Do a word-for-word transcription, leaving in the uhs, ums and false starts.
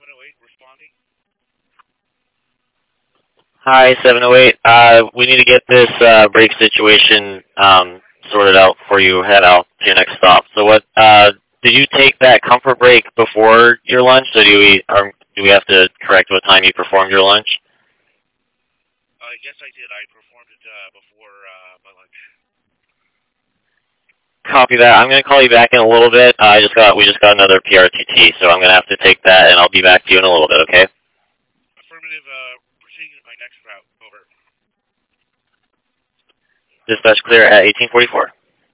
oh eight responding. Hi, seven oh eight. Uh, we need to get this uh, brake situation um, sorted out before you head out to your next stop. So, what uh, did you take that comfort break before your lunch? So, do we or do we have to correct what time you performed your lunch? Uh, yes, I did. I performed it uh, before uh, my lunch. Copy that. I'm going to call you back in a little bit. Uh, I just got we just got another P R T T, so I'm going to have to take that, and I'll be back to you in a little bit. Okay? Affirmative. Uh, proceeding to my next route. Over. Dispatch clear at eighteen forty-four.